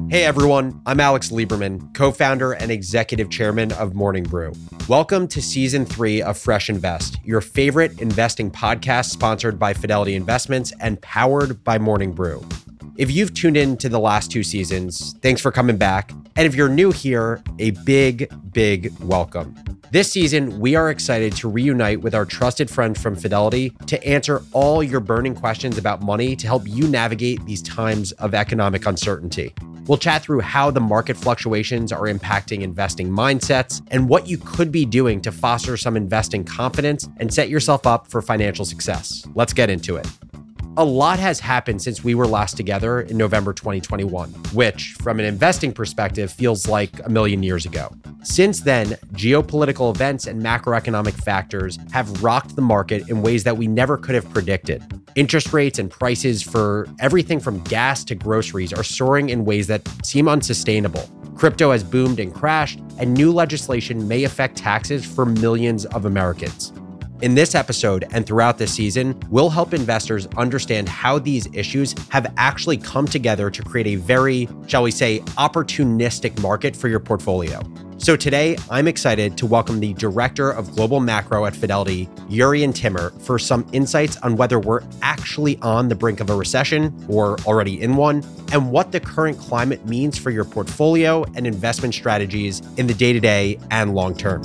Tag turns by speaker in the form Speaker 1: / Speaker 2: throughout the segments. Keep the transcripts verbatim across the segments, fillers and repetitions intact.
Speaker 1: Hey everyone, I'm Alex Lieberman, co-founder and executive chairman of Morning Brew. Welcome to season three of Fresh Invest, your favorite investing podcast sponsored by Fidelity Investments and powered by Morning Brew. If you've tuned in to the last two seasons, thanks for coming back. And if you're new here, a big, big welcome. This season, we are excited to reunite with our trusted friends from Fidelity to answer all your burning questions about money to help you navigate these times of economic uncertainty. We'll chat through how the market fluctuations are impacting investing mindsets and what you could be doing to foster some investing confidence and set yourself up for financial success. Let's get into it. A lot has happened since we were last together in November twenty twenty-one, which, from an investing perspective, feels like a million years ago. Since then, geopolitical events and macroeconomic factors have rocked the market in ways that we never could have predicted. Interest rates and prices for everything from gas to groceries are soaring in ways that seem unsustainable. Crypto has boomed and crashed, and new legislation may affect taxes for millions of Americans. In this episode and throughout this season, we'll help investors understand how these issues have actually come together to create a very, shall we say, opportunistic market for your portfolio. So today, I'm excited to welcome the Director of Global Macro at Fidelity, Jurrien Timmer, for some insights on whether we're actually on the brink of a recession or already in one, and what the current climate means for your portfolio and investment strategies in the day-to-day and long-term.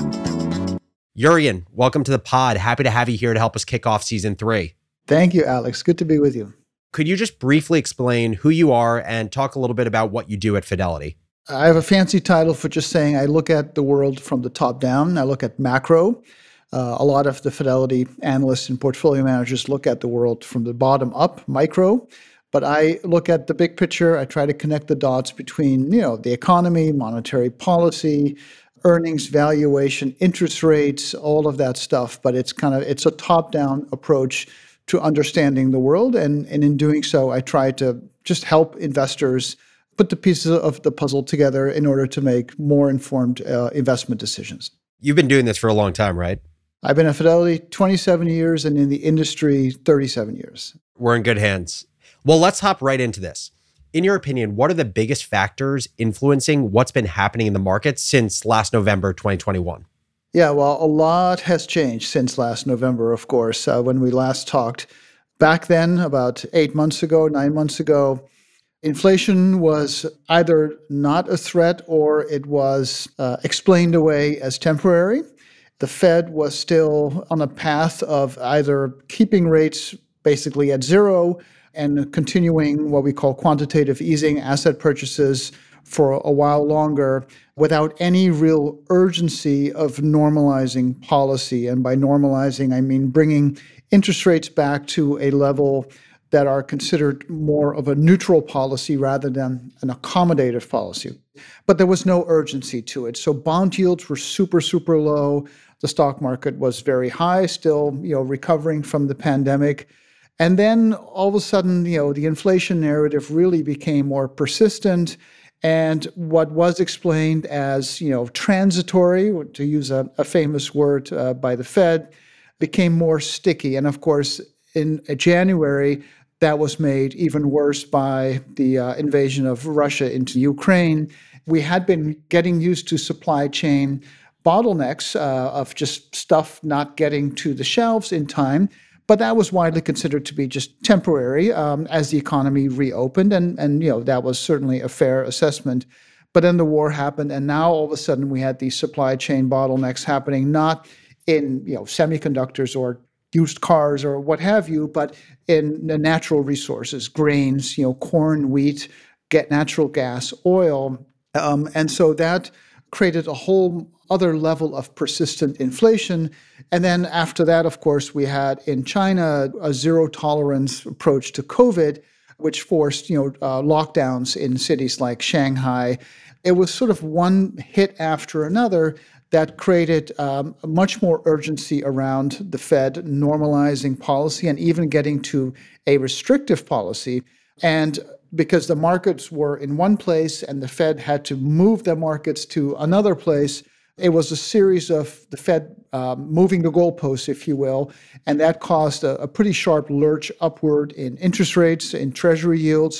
Speaker 1: Jurrien, welcome to the pod. Happy to have you here to help us kick off season three.
Speaker 2: Thank you, Alex. Good to be with you.
Speaker 1: Could you just briefly explain who you are and talk a little bit about what you do at Fidelity?
Speaker 2: I have a fancy title for just saying I look at the world from the top down. I look at macro. Uh, a lot of the Fidelity analysts and portfolio managers look at the world from the bottom up, micro. But I look at the big picture. I try to connect the dots between, you know, the economy, monetary policy, earnings, valuation, interest rates, all of that stuff. But it's kind of, it's a top-down approach to understanding the world. And, and in doing so, I try to just help investors put the pieces of the puzzle together in order to make more informed uh, investment decisions.
Speaker 1: You've been doing this for a long time, right?
Speaker 2: I've been at Fidelity twenty-seven years and in the industry thirty-seven years.
Speaker 1: We're in good hands. Well, let's hop right into this. In your opinion, what are the biggest factors influencing what's been happening in the market since last November twenty twenty-one?
Speaker 2: Yeah, well, a lot has changed since last November, of course. Uh, when we last talked back then, about eight months ago, nine months ago, inflation was either not a threat or it was uh, explained away as temporary. The Fed was still on a path of either keeping rates basically at zero and continuing what we call quantitative easing, asset purchases for a while longer without any real urgency of normalizing policy. And by normalizing, I mean bringing interest rates back to a level that are considered more of a neutral policy rather than an accommodative policy. But there was no urgency to it. So bond yields were super, super low. The stock market was very high, still, you know, recovering from the pandemic. And then all of a sudden, you know, the inflation narrative really became more persistent. And what was explained as, you know, transitory, to use a, a famous word uh, by the Fed, became more sticky. And of course, in January, that was made even worse by the uh, invasion of Russia into Ukraine. We had been getting used to supply chain bottlenecks uh, of just stuff not getting to the shelves in time. But that was widely considered to be just temporary um, as the economy reopened. And, and, you know, that was certainly a fair assessment. But then the war happened. And now all of a sudden we had these supply chain bottlenecks happening, not in, you know, semiconductors or used cars or what have you, but in the natural resources, grains, you know, corn, wheat, get natural gas, oil. Um, and so that created a whole other level of persistent inflation. And then after that, of course, we had in China a zero tolerance approach to COVID, which forced, you know, uh, lockdowns in cities like Shanghai. It was sort of one hit after another that created um, much more urgency around the Fed normalizing policy and even getting to a restrictive policy. And because the markets were in one place and the Fed had to move the markets to another place, it was a series of the Fed um, moving the goalposts, if you will, and that caused a, a pretty sharp lurch upward in interest rates, in treasury yields,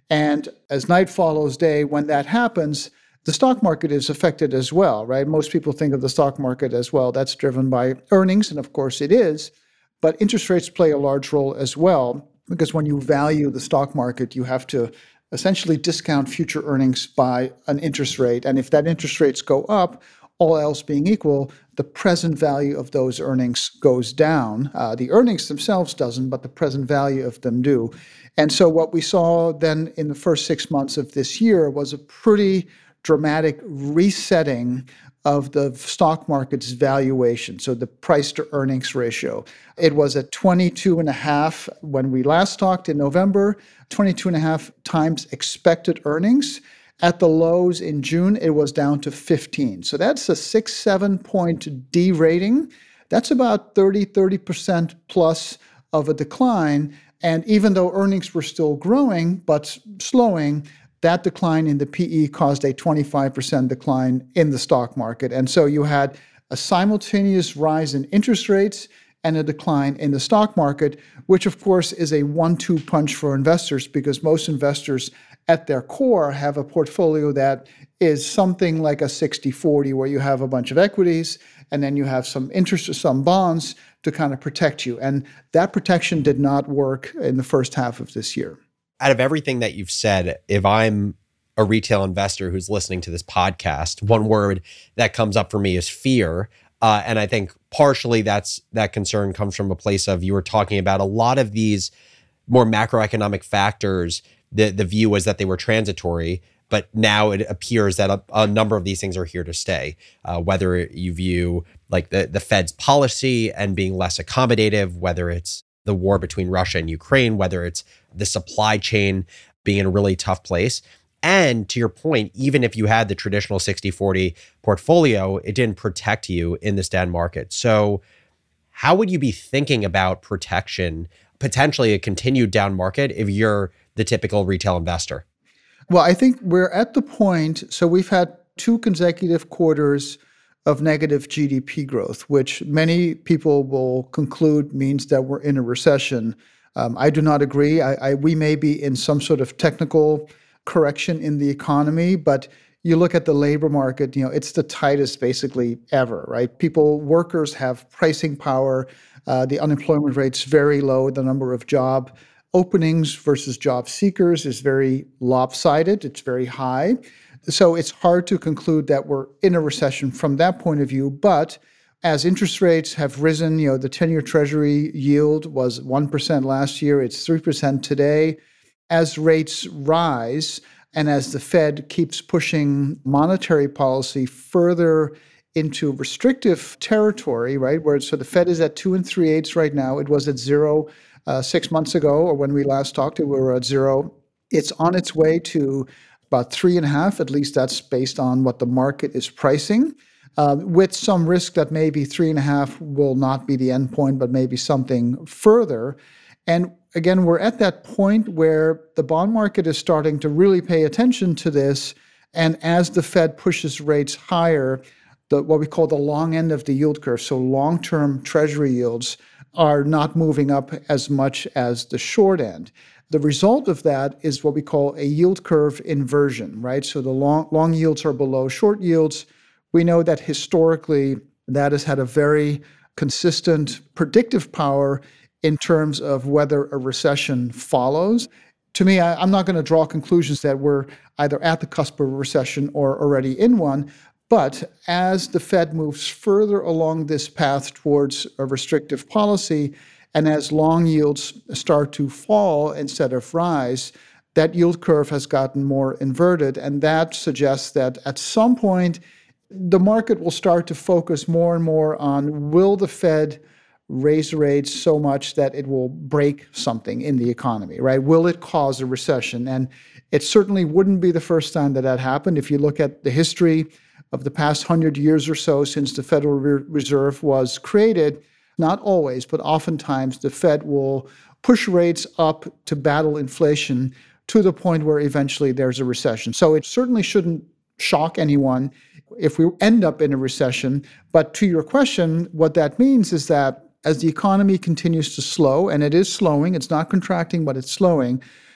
Speaker 2: And as night follows day, when that happens, the stock market is affected as well, right? Most people think of the stock market as, well, that's driven by earnings, and of course it is. But interest rates play a large role as well, because when you value the stock market, you have to essentially discount future earnings by an interest rate. And if that interest rates go up, all else being equal, the present value of those earnings goes down. Uh, the earnings themselves doesn't, but the present value of them do. And so what we saw then in the first six months of this year was a pretty dramatic resetting of the stock market's valuation, so the price to earnings ratio. It was at twenty-two and a half when we last talked in November, twenty-two and a half times expected earnings. At the lows in June, it was down to fifteen. So that's a six, seven point de-rating. That's about thirty, thirty percent plus of a decline. And even though earnings were still growing, but slowing, that decline in the P E caused a twenty-five percent decline in the stock market. And so you had a simultaneous rise in interest rates and a decline in the stock market, which of course is a one two punch for investors, because most investors at their core have a portfolio that is something like a sixty forty, where you have a bunch of equities and then you have some interest or some bonds to kind of protect you. And that protection did not work in the first half of this year.
Speaker 1: Out of everything that you've said, if I'm a retail investor who's listening to this podcast, one word that comes up for me is fear. Uh, and I think partially that's that concern comes from a place of, you were talking about a lot of these more macroeconomic factors. The, the view was that they were transitory, but now it appears that a, a number of these things are here to stay. Uh, whether you view like the, the Fed's policy and being less accommodative, whether it's the war between Russia and Ukraine, whether it's the supply chain being in a really tough place. And to your point, even if you had the traditional sixty forty portfolio, it didn't protect you in this down market. So how would you be thinking about protection, potentially a continued down market, if you're the typical retail investor?
Speaker 2: Well, I think we're at the point, so we've had two consecutive quarters of negative G D P growth, which many people will conclude means that we're in a recession. Um, I do not agree. I, I, we may be in some sort of technical correction in the economy, but you look at the labor market, you know, it's the tightest basically ever, right? People, workers have pricing power. Uh, the unemployment rate's very low. The number of job openings versus job seekers is very lopsided. It's very high. So it's hard to conclude that we're in a recession from that point of view. But as interest rates have risen, you know, the ten-year Treasury yield was one percent last year. It's three percent today. As rates rise and as the Fed keeps pushing monetary policy further into restrictive territory, right, where so the Fed is at two and three eighths right now. It was at zero uh, six months ago, or when we last talked, we were at zero. It's on its way to about three and a half. At least that's based on what the market is pricing, uh, with some risk that maybe three and a half will not be the end point, but maybe something further. And again, we're at that point where the bond market is starting to really pay attention to this. And as the Fed pushes rates higher, the what we call the long end of the yield curve, so long-term Treasury yields, are not moving up as much as the short end. The result of that is what we call a yield curve inversion, right? So the long, long yields are below short yields. We know that historically that has had a very consistent predictive power in terms of whether a recession follows. To me, I, I'm not going to draw conclusions that we're either at the cusp of a recession or already in one. But as the Fed moves further along this path towards a restrictive policy, and as long yields start to fall instead of rise, that yield curve has gotten more inverted. And that suggests that at some point, the market will start to focus more and more on, will the Fed raise rates so much that it will break something in the economy, right? Will it cause a recession? And it certainly wouldn't be the first time that that happened. If you look at the history of the past hundred years or so since the Federal Reserve was created, not always, but oftentimes the Fed will push rates up to battle inflation to the point where eventually there's a recession. So it certainly shouldn't shock anyone if we end up in a recession. But to your question, what that means is that as the economy continues to slow, and it is slowing, it's not contracting, but it's slowing,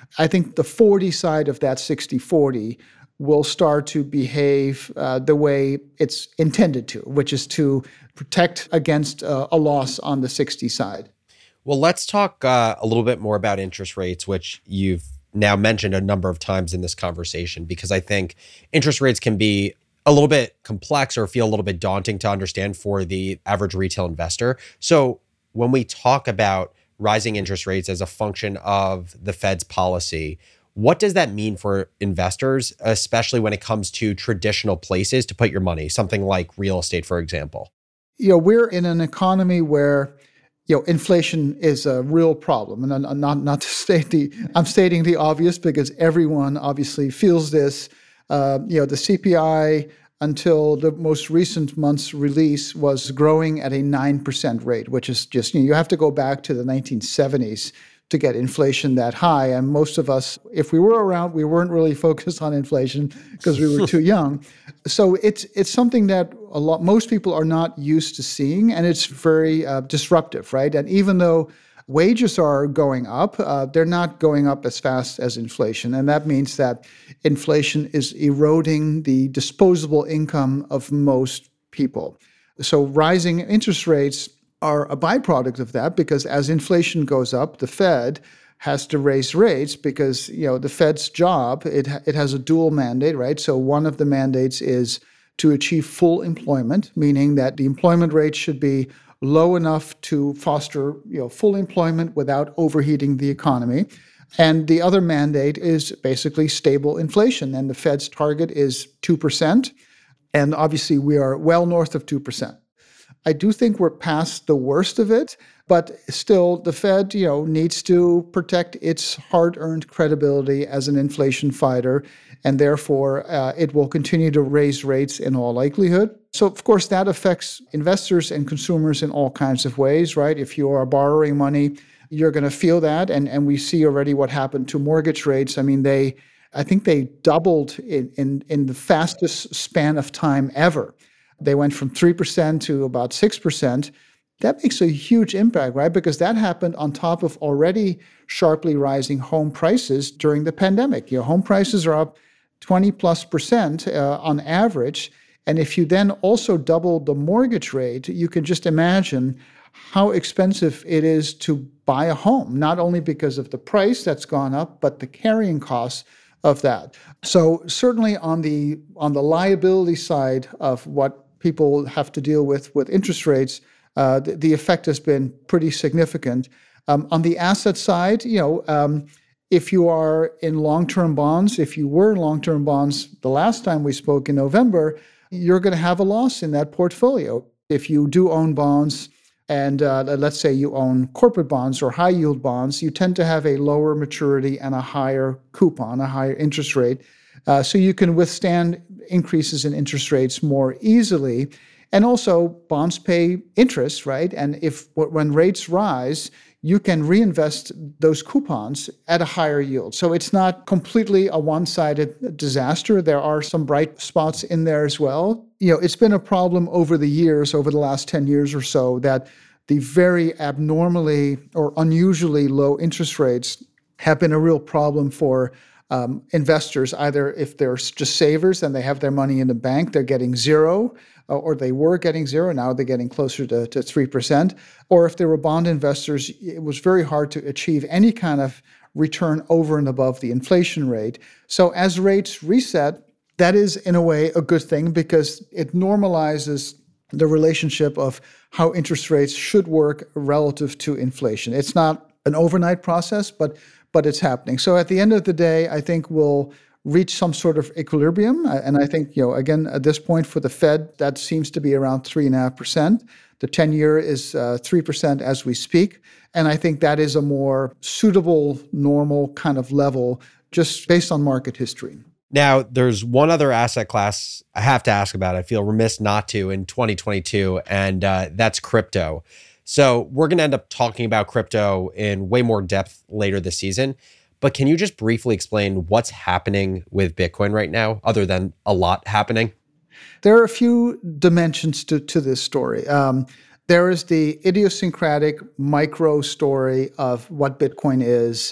Speaker 2: I think the forty side of that sixty forty will start to behave uh, the way it's intended to, which is to protect against uh, a loss on the sixty side.
Speaker 1: Well, let's talk uh, a little bit more about interest rates, which you've now mentioned a number of times in this conversation, because I think interest rates can be a little bit complex or feel a little bit daunting to understand for the average retail investor. So when we talk about rising interest rates as a function of the Fed's policy, what does that mean for investors, especially when it comes to traditional places to put your money, something like real estate, for example?
Speaker 2: You know, we're in an economy where, you know, inflation is a real problem. And I'm not, not to state the, I'm stating the obvious because everyone obviously feels this. Uh, you know, the C P I until the most recent month's release was growing at a nine percent rate, which is just, you know, you have to go back to the nineteen seventies to get inflation that high. And most of us, if we were around, we weren't really focused on inflation because we were too young. So it's it's something that a lot most people are not used to seeing, and it's very uh, disruptive, right? And even though wages are going up, uh, they're not going up as fast as inflation. And that means that inflation is eroding the disposable income of most people. So rising interest rates are a byproduct of that, because as inflation goes up, the Fed has to raise rates because, you know, the Fed's job, it it has a dual mandate, right? So one of the mandates is to achieve full employment, meaning that the employment rate should be low enough to foster, you know, full employment without overheating the economy. And the other mandate is basically stable inflation. And the Fed's target is two percent. And obviously we are well north of two percent. I do think we're past the worst of it, but still the Fed, you know, needs to protect its hard-earned credibility as an inflation fighter, and therefore uh, it will continue to raise rates in all likelihood. So, of course, that affects investors and consumers in all kinds of ways, right? If you are borrowing money, you're going to feel that, and, and we see already what happened to mortgage rates. I mean, they, I think they doubled in, in, in the fastest span of time ever. They went from three percent to about six percent. That makes a huge impact, right? Because that happened on top of already sharply rising home prices during the pandemic. Your home prices are up twenty plus percent uh, on average. And if you then also double the mortgage rate, you can just imagine how expensive it is to buy a home, not only because of the price that's gone up, but the carrying costs of that. So certainly on the on the liability side of what people have to deal with with interest rates, uh, the, the effect has been pretty significant. Um, on the asset side, you know, um, if you are in long-term bonds, if you were in long-term bonds the last time we spoke in November, you're going to have a loss in that portfolio. If you do own bonds, and uh, let's say you own corporate bonds or high-yield bonds, you tend to have a lower maturity and a higher coupon, a higher interest rate. Uh, so you can withstand increases in interest rates more easily. And also bonds pay interest, right? And if when rates rise, you can reinvest those coupons at a higher yield. So it's not completely a one-sided disaster. There are some bright spots in there as well. You know, it's been a problem over the years, over the last ten years or so, that the very abnormally or unusually low interest rates have been a real problem for um, investors. Either if they're just savers and they have their money in the bank, they're getting zero, or they were getting zero, now they're getting closer to, to three percent. Or if they were bond investors, it was very hard to achieve any kind of return over and above the inflation rate. So as rates reset, that is in a way a good thing because it normalizes the relationship of how interest rates should work relative to inflation. It's not an overnight process, but but it's happening. So at the end of the day, I think we'll reach some sort of equilibrium. And I think, you know, again, at this point for the Fed, that seems to be around three and a half percent. The ten-year is uh, three percent as we speak. And I think that is a more suitable, normal kind of level just based on market history.
Speaker 1: Now, there's one other asset class I have to ask about. I feel remiss not to in twenty twenty-two, and uh, that's crypto. So we're going to end up talking about crypto in way more depth later this season. But can you just briefly explain what's happening with Bitcoin right now, other than a lot happening?
Speaker 2: There are a few dimensions to, to this story. Um, there is the idiosyncratic micro story of what Bitcoin is.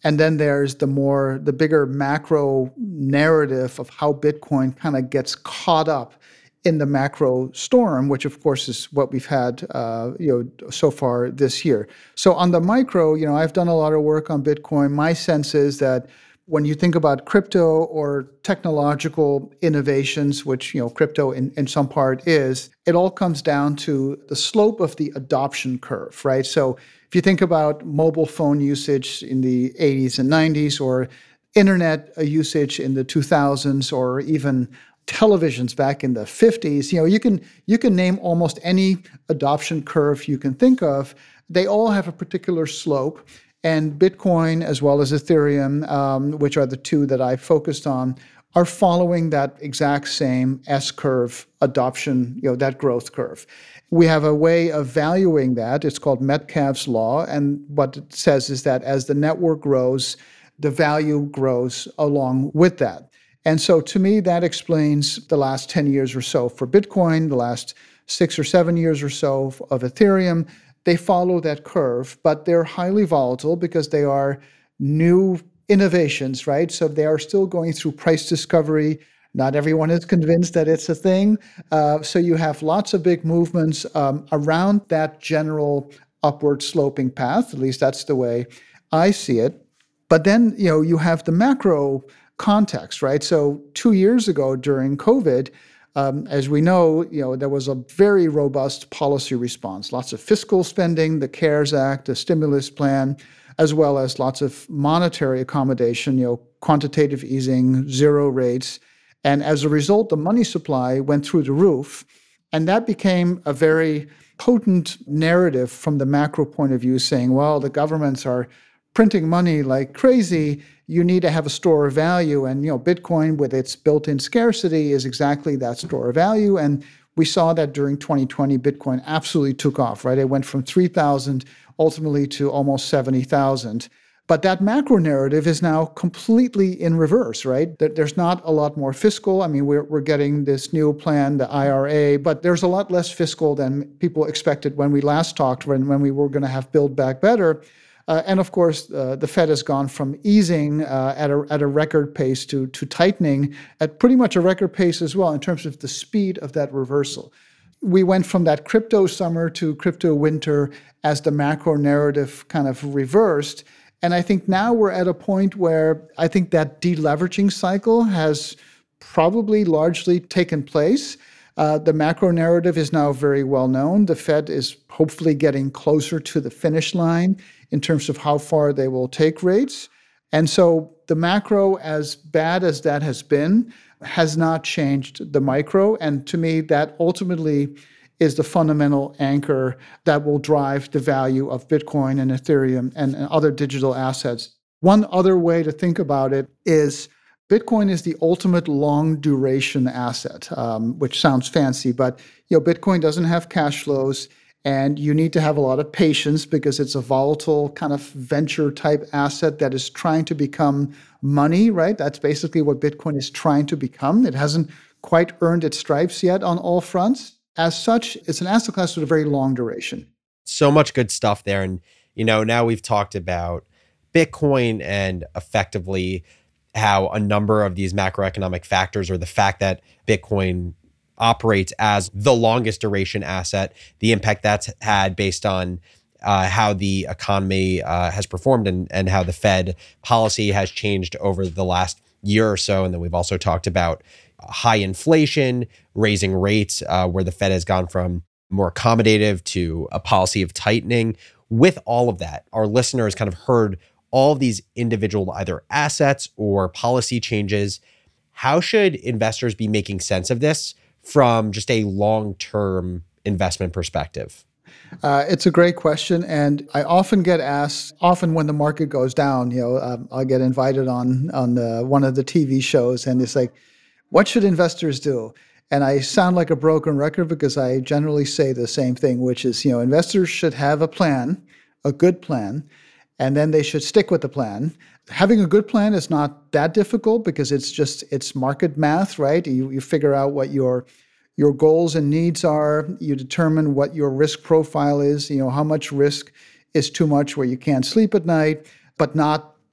Speaker 2: And then there's the more, the bigger macro narrative of how Bitcoin kind of gets caught up in the macro storm, which of course is what we've had, uh, you know, so far this year. So on the micro, you know, I've done a lot of work on Bitcoin. My sense is that when you think about crypto or technological innovations, which, you know, crypto in, in some part is, it all comes down to the slope of the adoption curve, right? So if you think about mobile phone usage in the eighties and nineties, or internet usage in the two thousands, or even televisions back in the fifties, you know, you can you can name almost any adoption curve you can think of. They all have a particular slope. And Bitcoin, as well as Ethereum, um, which are the two that I focused on, are following that exact same S-curve adoption, you know, that growth curve. We have a way of valuing that. It's called Metcalfe's law. And what it says is that as the network grows, the value grows along with that. And so to me, that explains the last ten years or so for Bitcoin, the last six or seven years or so of Ethereum. They follow that curve, but they're highly volatile because they are new innovations, right? So they are still going through price discovery. Not everyone is convinced that it's a thing. Uh, so you have lots of big movements um, around that general upward sloping path. At least that's the way I see it. But then, you know, you have the macro context, right? So two years ago during COVID, Um, as we know, you know, there was a very robust policy response, lots of fiscal spending, the CARES Act, the stimulus plan, as well as lots of monetary accommodation, you know, quantitative easing, zero rates. And as a result, the money supply went through the roof. And that became a very potent narrative from the macro point of view, saying, well, the governments are printing money like crazy. You need to have a store of value. And, you know, Bitcoin with its built-in scarcity is exactly that store of value. And we saw that during twenty twenty, Bitcoin absolutely took off, right? It went from three thousand ultimately to almost seventy thousand. But that macro narrative is now completely in reverse, right? There's not a lot more fiscal. I mean, we're, we're getting this new plan, the I R A, but there's a lot less fiscal than people expected when we last talked, when, when we were going to have Build Back Better. Uh, and of course, uh, the Fed has gone from easing uh, at a at a record pace to to tightening at pretty much a record pace as well in terms of the speed of that reversal. We went from that crypto summer to crypto winter as the macro narrative kind of reversed. And I think now we're at a point where I think that deleveraging cycle has probably largely taken place. Uh, the macro narrative is now very well known. The Fed is hopefully getting closer to the finish line in terms of how far they will take rates. And so the macro, as bad as that has been, has not changed the micro. And to me, that ultimately is the fundamental anchor that will drive the value of Bitcoin and Ethereum and, and other digital assets. One other way to think about it is Bitcoin is the ultimate long duration asset, um, which sounds fancy, but you know, Bitcoin doesn't have cash flows, and you need to have a lot of patience because it's a volatile kind of venture type asset that is trying to become money, right? That's basically what Bitcoin is trying to become. It hasn't quite earned its stripes yet on all fronts. As such, it's an asset class with a very long duration.
Speaker 1: So much good stuff there. And, you know, now we've talked about Bitcoin and effectively how a number of these macroeconomic factors, or the fact that Bitcoin operates as the longest duration asset, the impact that's had based on uh, how the economy uh, has performed and, and how the Fed policy has changed over the last year or so. And then we've also talked about high inflation, raising rates, uh, where the Fed has gone from more accommodative to a policy of tightening. With all of that, our listeners kind of heard all of these individual either assets or policy changes. How should investors be making sense of this from just a long-term investment perspective?
Speaker 2: Uh, it's a great question. And I often get asked, often when the market goes down, you know, um, I'll get invited on, on the, one of the T V shows, and it's like, what should investors do? And I sound like a broken record because I generally say the same thing, which is, you know, investors should have a plan, a good plan, and then they should stick with the plan. Having a good plan is not that difficult because it's just, it's market math, right? You, you figure out what your your goals and needs are. You determine what your risk profile is, you know, how much risk is too much where you can't sleep at night, but not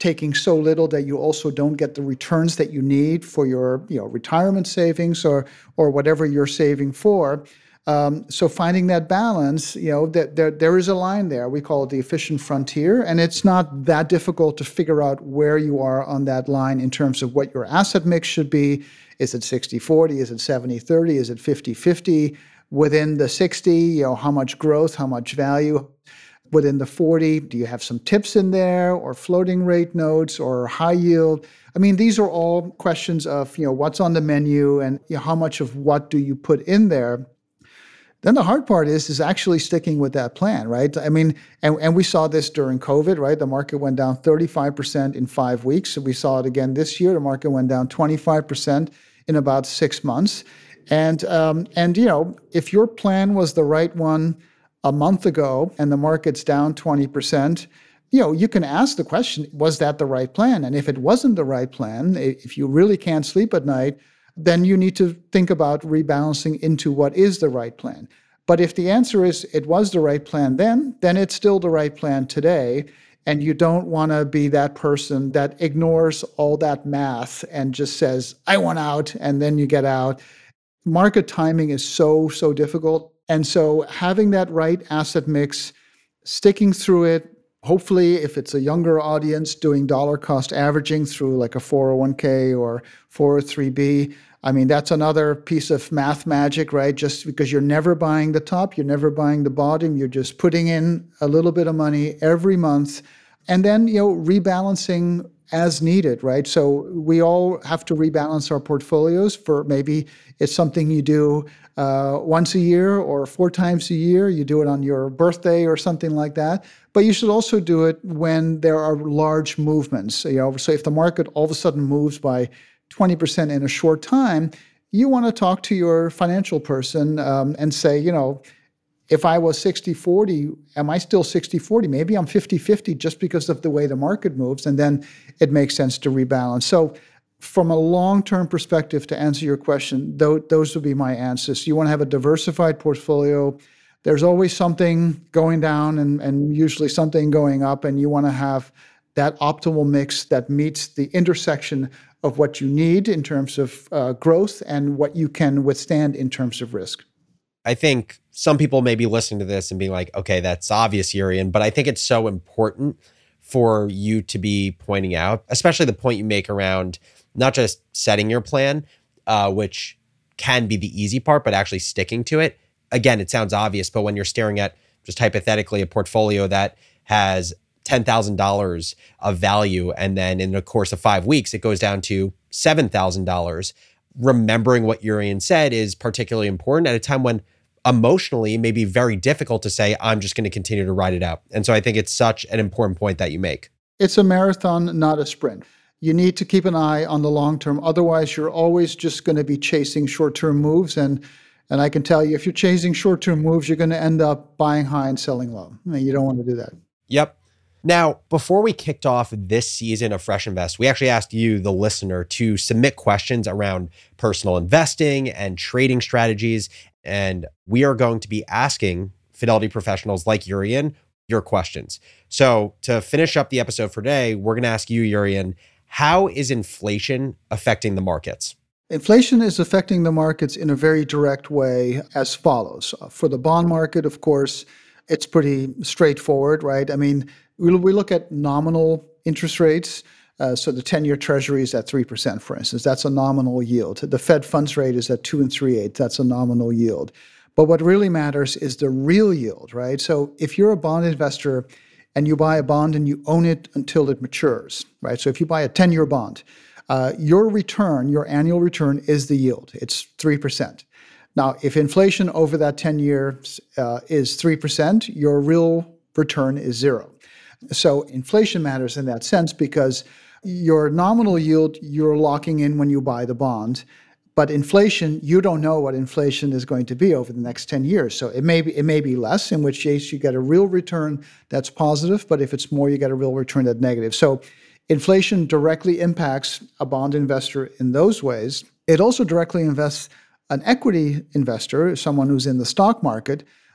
Speaker 2: taking so little that you also don't get the returns that you need for your, you know, retirement savings or or whatever you're saving for. Um, so finding that balance, you know, that there there is a line there. We call it the efficient frontier, and it's not that difficult to figure out where you are on that line in terms of what your asset mix should be. Is it sixty forty? Is it seventy thirty? Is it fifty fifty? Within the sixty, you know, how much growth, how much value? Within the forty, do you have some tips in there or floating rate notes or high yield? I mean, these are all questions of, you know, what's on the menu and, you know, how much of what do you put in there? Then the hard part is, is actually sticking with that plan, right? I mean, and, and we saw this during COVID, right? The market went down thirty-five percent in five weeks. We saw it again this year. The market went down twenty-five percent in about six months. And, um, and you know, if your plan was the right one a month ago and the market's down twenty percent, you know, you can ask the question, was that the right plan? And if it wasn't the right plan, if you really can't sleep at night, then you need to think about rebalancing into what is the right plan. But if the answer is it was the right plan then, then it's still the right plan today. And you don't want to be that person that ignores all that math and just says, I want out, and then you get out. Market timing is so, so difficult. And so having that right asset mix, sticking through it, hopefully, if it's a younger audience, doing dollar cost averaging through like a four oh one k or four oh three b. I mean, that's another piece of math magic, right? Just because you're never buying the top, you're never buying the bottom, you're just putting in a little bit of money every month. And then, you know, rebalancing as needed, right? So we all have to rebalance our portfolios. For maybe it's something you do uh, once a year or four times a year. You do it on your birthday or something like that. But you should also do it when there are large movements. You know, so if the market all of a sudden moves by twenty percent in a short time, you want to talk to your financial person um, and say, you know, if I was sixty forty, am I still sixty forty? Maybe I'm fifty fifty just because of the way the market moves, and then it makes sense to rebalance. So from a long-term perspective, to answer your question, th- those would be my answers. You want to have a diversified portfolio. There's always something going down and, and usually something going up, and you want to have that optimal mix that meets the intersection of what you need in terms of uh, growth and what you can withstand in terms of risk.
Speaker 1: I think some people may be listening to this and being like, okay, that's obvious, Jurriën, but I think it's so important for you to be pointing out, especially the point you make around not just setting your plan, uh, which can be the easy part, but actually sticking to it. Again, it sounds obvious, but when you're staring at just hypothetically a portfolio that has ten thousand dollars of value, and then in the course of five weeks, it goes down to seven thousand dollars, remembering what Jurriën said is particularly important at a time when emotionally it may be very difficult to say, I'm just going to continue to ride it out. And so I think it's such an important point that you make.
Speaker 2: It's a marathon, not a sprint. You need to keep an eye on the long term. Otherwise, you're always just going to be chasing short-term moves. And and I can tell you, if you're chasing short-term moves, you're going to end up buying high and selling low. And you don't want to do that.
Speaker 1: Yep. Now, before we kicked off this season of Fresh Invest, we actually asked you, the listener, to submit questions around personal investing and trading strategies. And we are going to be asking Fidelity professionals like Jurriën your questions. So to finish up the episode for today, we're going to ask you, Jurriën, how is inflation affecting the markets?
Speaker 2: Inflation is affecting the markets in a very direct way as follows. For the bond market, of course, it's pretty straightforward, right? I mean, we, we look at nominal interest rates. Uh, so the ten-year Treasury is at three percent, for instance. That's a nominal yield. The Fed funds rate is at two and three-eighths. That's a nominal yield. But what really matters is the real yield, right? So if you're a bond investor and you buy a bond and you own it until it matures, right? So if you buy a ten-year bond, uh, your return, your annual return is the yield. It's three percent. Now, if inflation over that ten years uh, is three percent, your real return is zero. So inflation matters in that sense because your nominal yield, you're locking in when you buy the bond. But inflation, you don't know what inflation is going to be over the next ten years. So it may be, it may be less, in which case you get a real return that's positive. But if it's more, you get a real return that's negative. So inflation directly impacts a bond investor in those ways. It also directly invests an equity investor, someone who's in the stock market.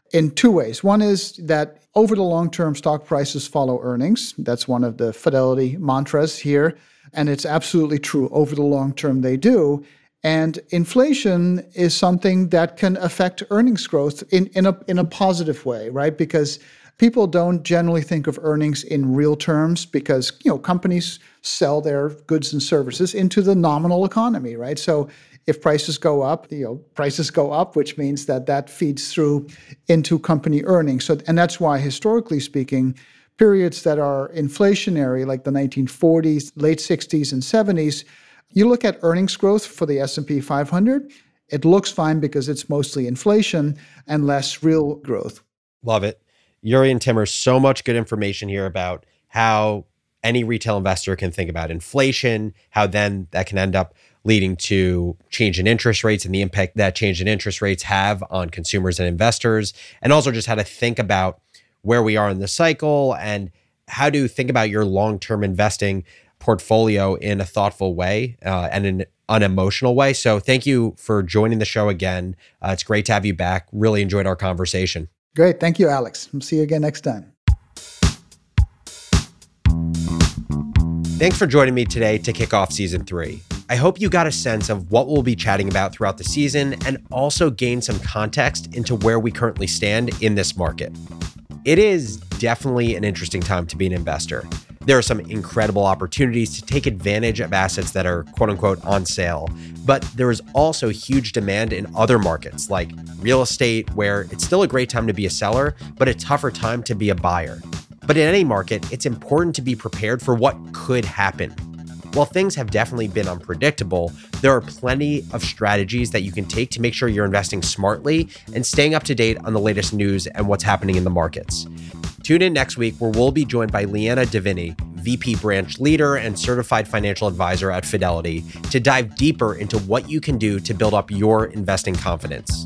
Speaker 2: in two ways. One is that over the long term, stock prices follow earnings. That's one of the Fidelity mantras here. And it's absolutely true. Over the long term, they do. And inflation is something that can affect earnings growth in, in, a, in a positive way, right? Because people don't generally think of earnings in real terms because, you know, companies sell their goods and services into the nominal economy, right? So if prices go up, you know, prices go up, which means that that feeds through into company earnings. So, and that's why, historically speaking, periods that are inflationary, like the nineteen forties, late sixties, and seventies, you look at earnings growth for the S and P five hundred, it looks fine because it's mostly inflation and less real growth.
Speaker 1: Love it. Yuri and Timur, so much good information here about how any retail investor can think about inflation, how then that can end up leading to change in interest rates and the impact that change in interest rates have on consumers and investors, and also just how to think about where we are in the cycle and how to think about your long-term investing portfolio in a thoughtful way uh, and in an unemotional way. So thank you for joining the show again. Uh, it's great to have you back. Really enjoyed our conversation.
Speaker 2: Great. Thank you, Alex. We'll see you again next time.
Speaker 1: Thanks for joining me today to kick off season three. I hope you got a sense of what we'll be chatting about throughout the season and also gain some context into where we currently stand in this market. It is definitely an interesting time to be an investor. There are some incredible opportunities to take advantage of assets that are quote unquote on sale, but there is also huge demand in other markets like real estate, where it's still a great time to be a seller, but a tougher time to be a buyer. But in any market, it's important to be prepared for what could happen. While things have definitely been unpredictable, there are plenty of strategies that you can take to make sure you're investing smartly and staying up to date on the latest news and what's happening in the markets. Tune in next week where we'll be joined by Leanna Davini, V P Branch Leader and Certified Financial Advisor at Fidelity, to dive deeper into what you can do to build up your investing confidence.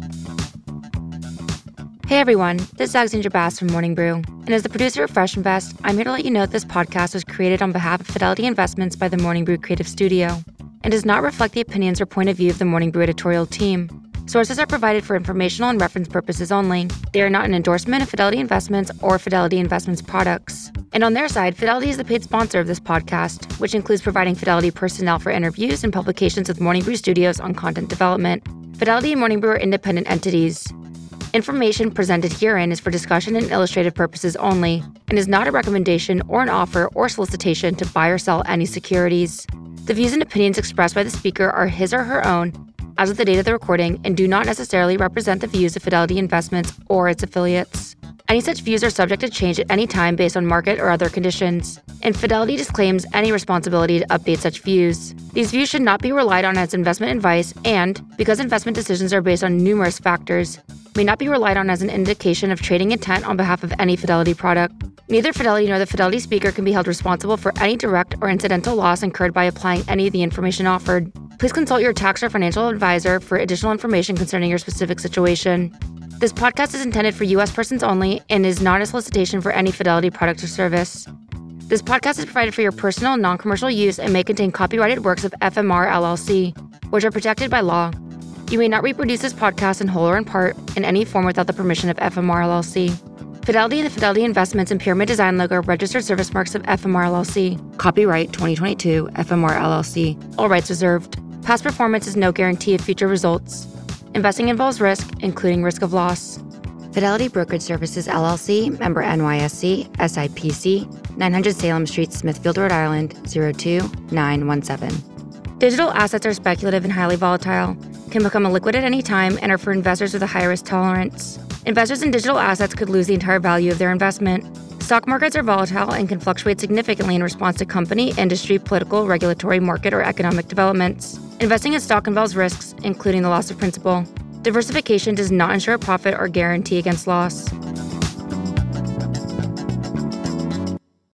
Speaker 3: Hey everyone, this is Alexandra Bass from Morning Brew, and as the producer of Fresh Invest, I'm here to let you know that this podcast was created on behalf of Fidelity Investments by the Morning Brew Creative Studio and does not reflect the opinions or point of view of the Morning Brew editorial team. Sources are provided for informational and reference purposes only. They are not an endorsement of Fidelity Investments or Fidelity Investments products. And on their side, Fidelity is the paid sponsor of this podcast, which includes providing Fidelity personnel for interviews and publications with Morning Brew Studios on content development. Fidelity and Morning Brew are independent entities. Information presented herein is for discussion and illustrative purposes only and is not a recommendation or an offer or solicitation to buy or sell any securities. The views and opinions expressed by the speaker are his or her own as of the date of the recording and do not necessarily represent the views of Fidelity Investments or its affiliates. Any such views are subject to change at any time based on market or other conditions, and Fidelity disclaims any responsibility to update such views. These views should not be relied on as investment advice and, because investment decisions are based on numerous factors, may not be relied on as an indication of trading intent on behalf of any Fidelity product. Neither Fidelity nor the Fidelity speaker can be held responsible for any direct or incidental loss incurred by applying any of the information offered. Please consult your tax or financial advisor for additional information concerning your specific situation. This podcast is intended for U S persons only and is not a solicitation for any Fidelity product or service. This podcast is provided for your personal, non-commercial use and may contain copyrighted works of F M R L L C, which are protected by law. You may not reproduce this podcast in whole or in part in any form without the permission of F M R L L C. Fidelity and the Fidelity Investments and Pyramid Design logo are registered service marks of F M R L L C. Copyright twenty twenty-two F M R L L C. All rights reserved. Past performance is no guarantee of future results. Investing involves risk, including risk of loss. Fidelity Brokerage Services, L L C, member N Y S C, S I P C, nine hundred Salem Street, Smithfield, Rhode Island, zero two nine one seven. Digital assets are speculative and highly volatile, can become illiquid at any time, and are for investors with a high risk tolerance. Investors in digital assets could lose the entire value of their investment. Stock markets are volatile and can fluctuate significantly in response to company, industry, political, regulatory, market, or economic developments. Investing in stock involves risks, including the loss of principal. Diversification does not ensure profit or guarantee against loss.